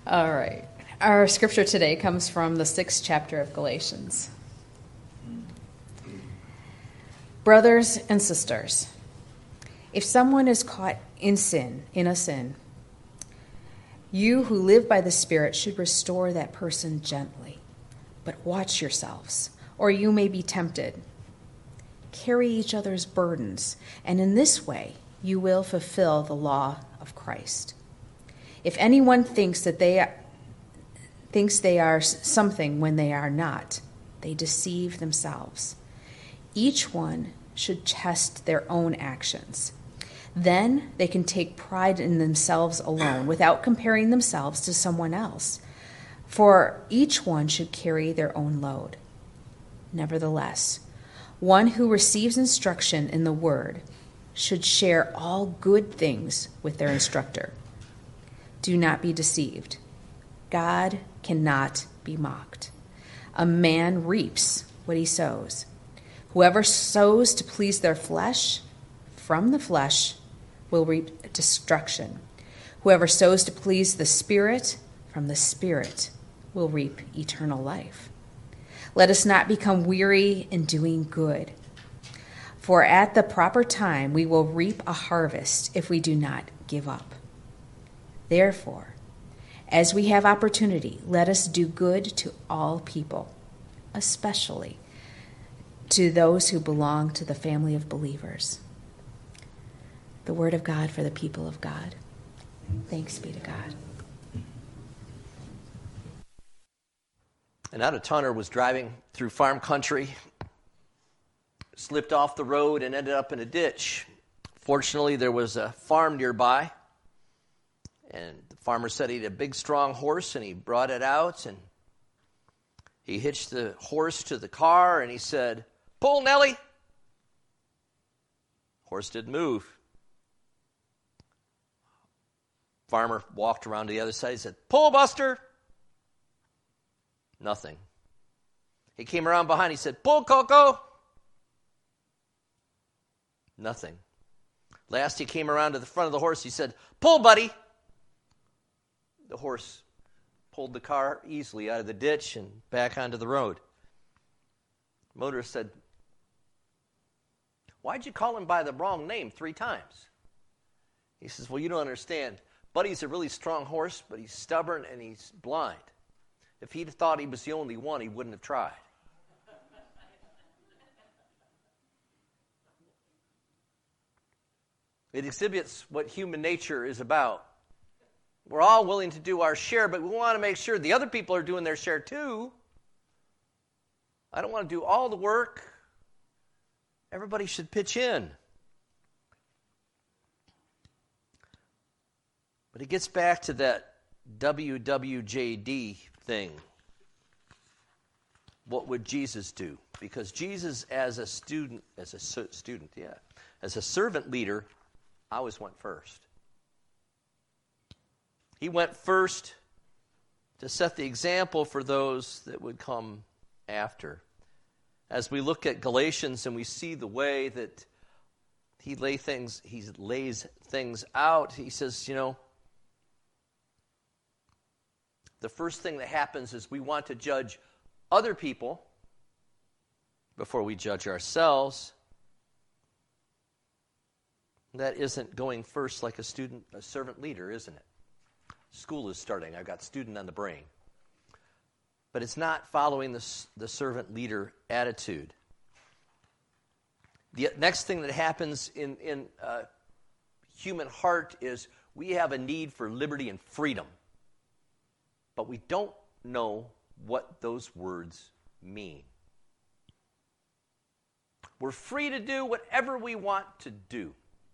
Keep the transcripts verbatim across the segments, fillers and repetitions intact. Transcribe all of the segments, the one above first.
All right. Our scripture today comes from the sixth chapter of Galatians. Brothers and sisters, if someone is caught in sin, in a sin, you who live by the Spirit should restore that person gently. But watch yourselves, or you may be tempted. Carry each other's burdens, and in this way you will fulfill the law of Christ. If anyone thinks that they are, thinks they are something when they are not, they deceive themselves. Each one should test their own actions. Then they can take pride in themselves alone without comparing themselves to someone else. For each one should carry their own load. Nevertheless, one who receives instruction in the word should share all good things with their instructor. Do not be deceived. God cannot be mocked. A man reaps what he sows. Whoever sows to please their flesh, from the flesh will reap destruction. Whoever sows to please the Spirit, from the Spirit will reap eternal life. Let us not become weary in doing good, for at the proper time we will reap a harvest if we do not give up. Therefore, as we have opportunity, let us do good to all people, especially to those who belong to the family of believers. The word of God for the people of God. Thanks be to God. An out-of-towner was driving through farm country, slipped off the road and ended up in a ditch. Fortunately, there was a farm nearby, and the farmer said he had a big, strong horse, and he brought it out, and he hitched the horse to the car, and he said, "Pull, Nellie." Horse didn't move. Farmer walked around to the other side. He said, "Pull, Buster." Nothing. He came around behind. He said, "Pull, Coco." Nothing. Last, he came around to the front of the horse. He said, "Pull, buddy." The horse pulled the car easily out of the ditch and back onto the road. The motorist said, "Why'd you call him by the wrong name three times?" He says, "Well, you don't understand. Buddy's a really strong horse, but he's stubborn and he's blind. If he'd thought he was the only one, he wouldn't have tried." It exhibits what human nature is about. We're all willing to do our share, but we want to make sure the other people are doing their share too. I don't want to do all the work. Everybody should pitch in. But it gets back to that W W J D thing. What would Jesus do? Because Jesus, as a student, as a su- student, yeah, as a servant leader, always went first. He went first to set the example for those that would come after. As we look at Galatians and we see the way that he lay things, he lays things out, he says, you know, the first thing that happens is we want to judge other people before we judge ourselves. That isn't going first like a student, a servant leader, isn't it? School is starting. I've got student on the brain. But it's not following the, the servant leader attitude. The next thing that happens in, in uh, human heart is we have a need for liberty and freedom. But we don't know what those words mean. We're free to do whatever we want to do.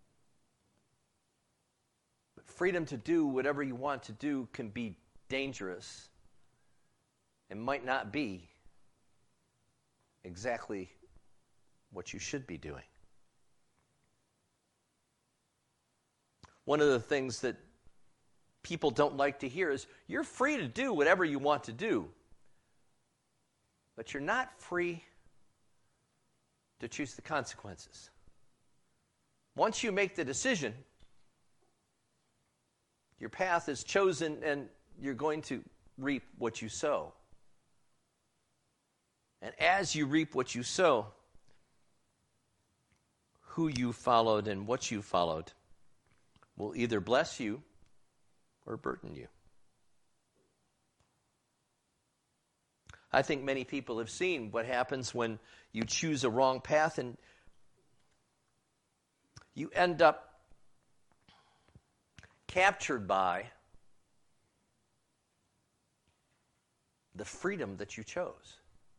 But freedom to do whatever you want to do can be dangerous and might not be exactly what you should be doing. One of the things that people don't like to hear is, you're free to do whatever you want to do, but you're not free to choose the consequences. Once you make the decision, your path is chosen, and you're going to reap what you sow. And as you reap what you sow, who you followed and what you followed will either bless you or burden you. I think many people have seen what happens when you choose a wrong path and you end up captured by the freedom that you chose.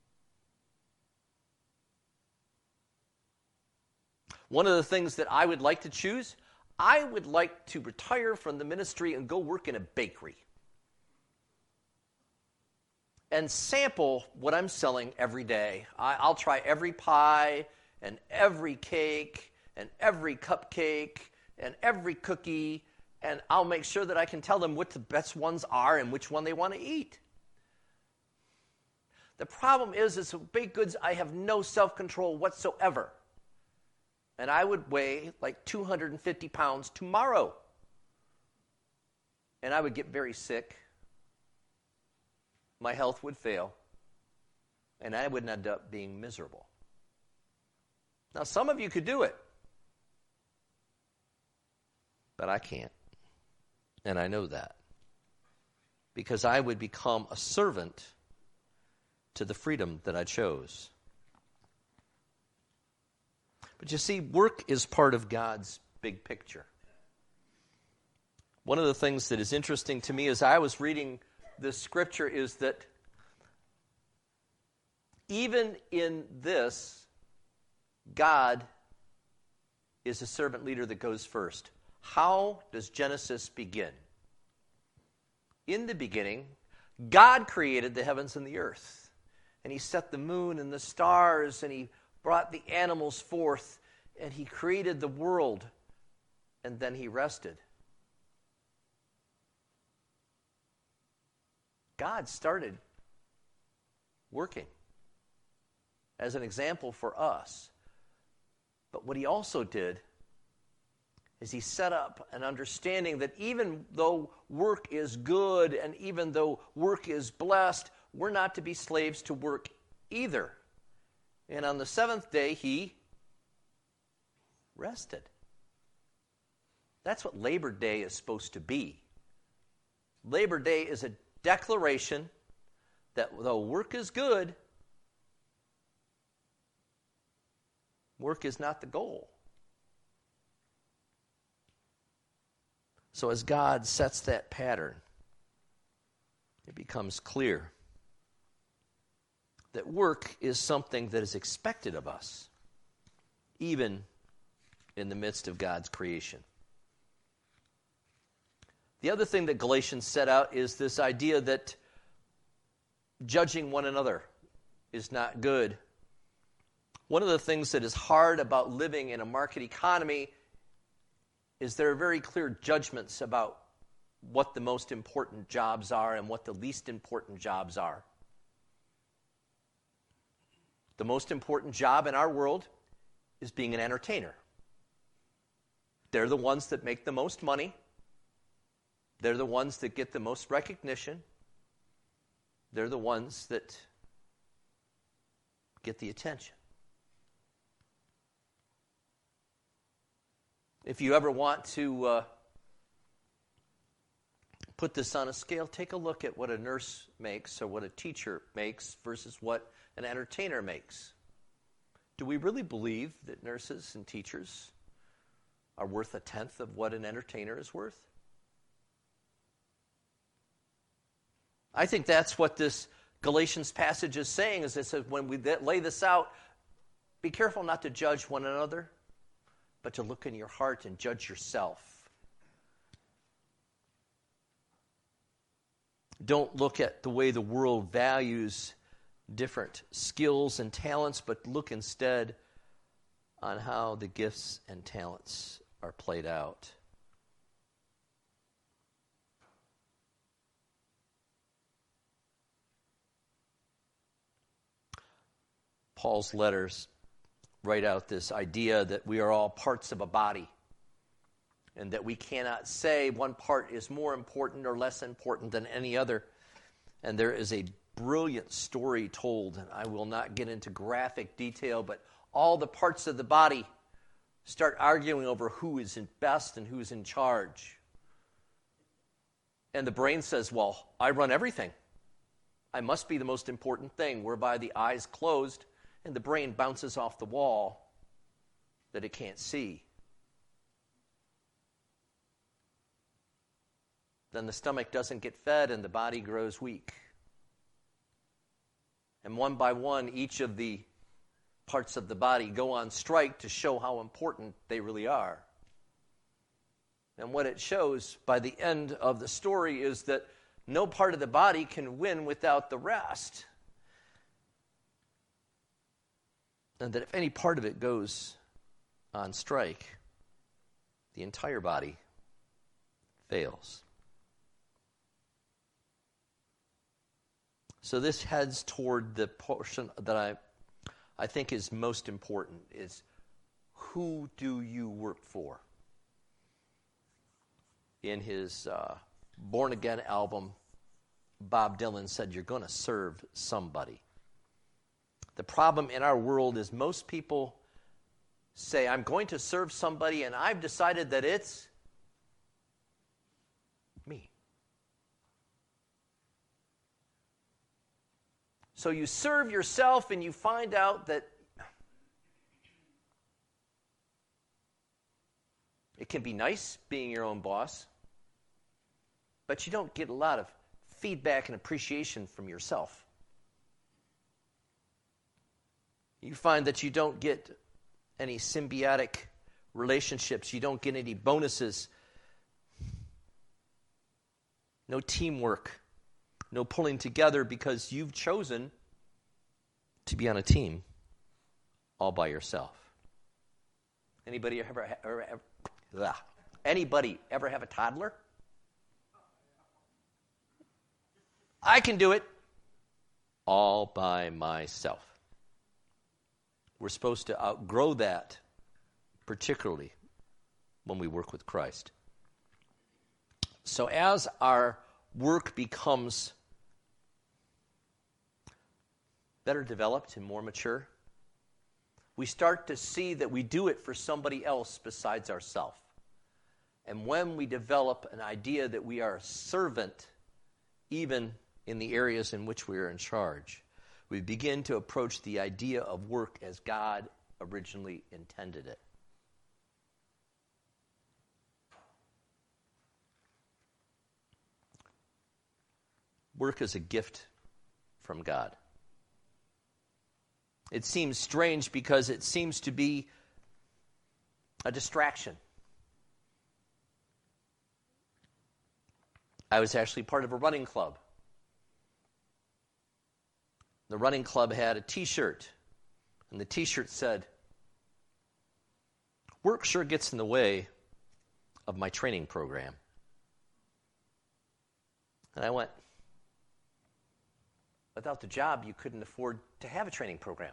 One of the things that I would like to choose, I would like to retire from the ministry and go work in a bakery and sample what I'm selling every day. I, I'll try every pie and every cake and every cupcake and every cookie, and I'll make sure that I can tell them what the best ones are and which one they want to eat. The problem is, is with baked goods, I have no self-control whatsoever. And I would weigh like two hundred fifty pounds tomorrow. And I would get very sick. My health would fail. And I would end up being miserable. Now, some of you could do it. But I can't. And I know that. Because I would become a servant to the freedom that I chose. But you see, work is part of God's big picture. One of the things that is interesting to me as I was reading this scripture is that even in this, God is a servant leader that goes first. How does Genesis begin? In the beginning, God created the heavens and the earth. And he set the moon and the stars, and he brought the animals forth, and he created the world, and then he rested. God started working as an example for us. But what he also did is he set up an understanding that even though work is good and even though work is blessed, we're not to be slaves to work either. And on the seventh day, he rested. That's what Labor Day is supposed to be. Labor Day is a declaration that though work is good, work is not the goal. So as God sets that pattern, it becomes clear that work is something that is expected of us, even in the midst of God's creation. The other thing that Galatians set out is this idea that judging one another is not good. One of the things that is hard about living in a market economy is there are very clear judgments about what the most important jobs are and what the least important jobs are. The most important job in our world is being an entertainer. They're the ones that make the most money. They're the ones that get the most recognition. They're the ones that get the attention. If you ever want to uh, put this on a scale, take a look at what a nurse makes or what a teacher makes versus what an entertainer makes. Do we really believe that nurses and teachers are worth a tenth of what an entertainer is worth? I think that's what this Galatians passage is saying, is it says when we lay this out, be careful not to judge one another, but to look in your heart and judge yourself. Don't look at the way the world values different skills and talents, but look instead on how the gifts and talents are played out. Paul's letters write out this idea that we are all parts of a body. and that we cannot say one part is more important or less important than any other. And there is a brilliant story told, and I will not get into graphic detail, but all the parts of the body start arguing over who is in best and who's in charge. And the brain says, well, I run everything. I must be the most important thing, whereby the eyes closed and the brain bounces off the wall that it can't see. Then the stomach doesn't get fed and the body grows weak. And one by one, each of the parts of the body go on strike to show how important they really are. And what it shows by the end of the story is that no part of the body can win without the rest. And that if any part of it goes on strike, the entire body fails. So this heads toward the portion that I, I think is most important, is who do you work for? In his uh, Born Again album, Bob Dylan said, you're going to serve somebody. The problem in our world is most people say, I'm going to serve somebody, and I've decided that it's me. So you serve yourself, and you find out that it can be nice being your own boss, but you don't get a lot of feedback and appreciation from yourself. You find that you don't get any symbiotic relationships. You don't get any bonuses. No teamwork. No pulling together because you've chosen to be on a team all by yourself. Anybody ever, ever, ever ugh. Anybody ever have a toddler? I can do it all by myself. We're supposed to outgrow that, particularly when we work with Christ. So as our work becomes better developed and more mature, we start to see that we do it for somebody else besides ourselves. And when we develop an idea that we are a servant, even in the areas in which we are in charge, we begin to approach the idea of work as God originally intended it. Work is a gift from God. It seems strange because it seems to be a distraction. I was actually part of a running club. The running club had a T-shirt, and the T-shirt said, "Work sure gets in the way of my training program." And I went, without the job, you couldn't afford to have a training program.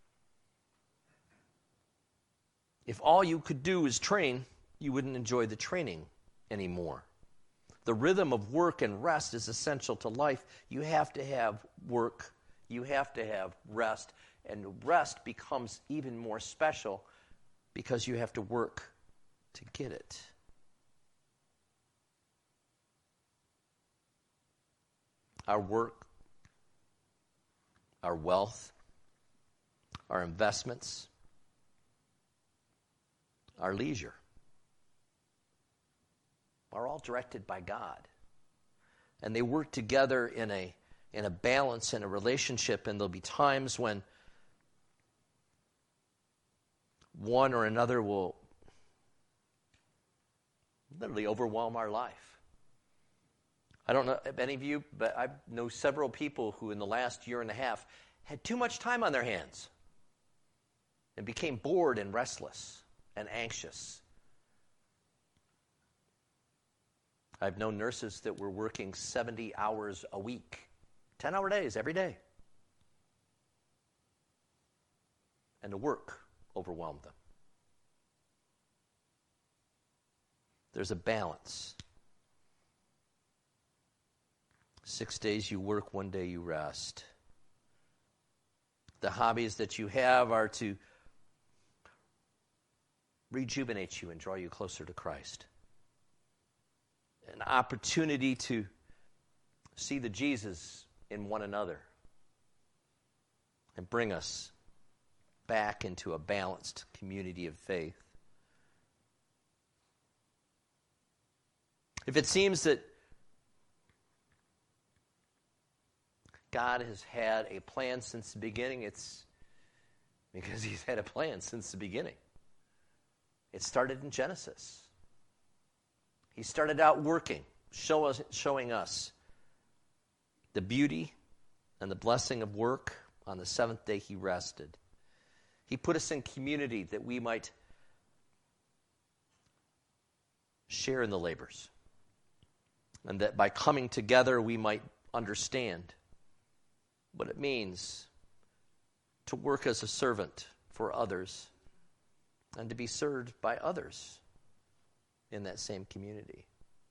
If all you could do is train, you wouldn't enjoy the training anymore. The rhythm of work and rest is essential to life. You have to have work. You have to have rest. And rest becomes even more special because you have to work to get it. Our work, our wealth, our investments, our leisure are all directed by God. And they work together in a in a balance, in a relationship, and there'll be times when one or another will literally overwhelm our life. I don't know if any of you, but I know several people who in the last year and a half had too much time on their hands and became bored and restless and anxious. I've known nurses that were working seventy hours a week, ten-hour days every day. And the work overwhelmed them. There's a balance. Six days you work, one day you rest. The hobbies that you have are to rejuvenate you and draw you closer to Christ. An opportunity to see the Jesus in one another and bring us back into a balanced community of faith. If it seems that God has had a plan since the beginning, it's because he's had a plan since the beginning. It started in Genesis. He started out working, show us, showing us the beauty and the blessing of work. On the seventh day he rested. He put us in community that we might share in the labors, and that by coming together we might understand what it means to work as a servant for others and to be served by others in that same community.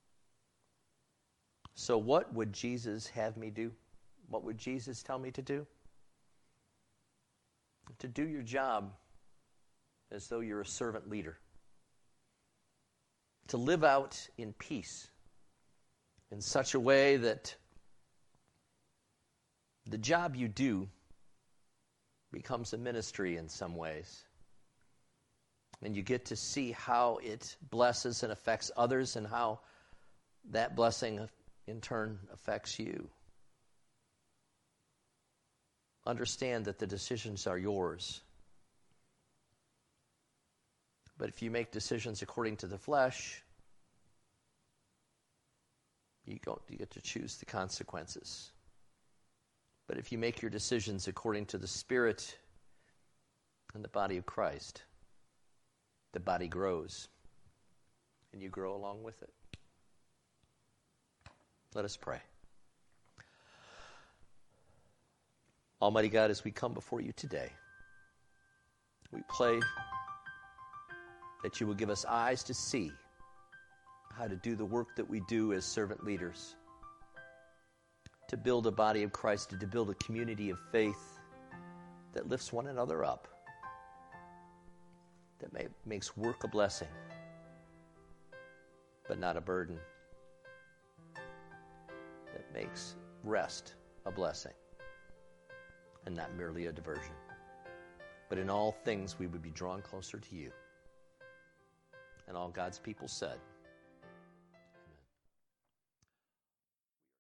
So what would Jesus have me do? What would Jesus tell me to do? To do your job as though you're a servant leader. To live out in peace in such a way that the job you do becomes a ministry in some ways. And you get to see how it blesses and affects others and how that blessing in turn affects you. Understand that the decisions are yours. But if you make decisions according to the flesh, you, go, you get to choose the consequences. But if you make your decisions according to the Spirit and the body of Christ, the body grows, and you grow along with it. Let us pray. Almighty God, as we come before you today, we pray that you will give us eyes to see how to do the work that we do as servant leaders, to build a body of Christ, to build a community of faith that lifts one another up, that may, makes work a blessing, but not a burden, that makes rest a blessing, and not merely a diversion. But in all things we would be drawn closer to you. And all God's people said,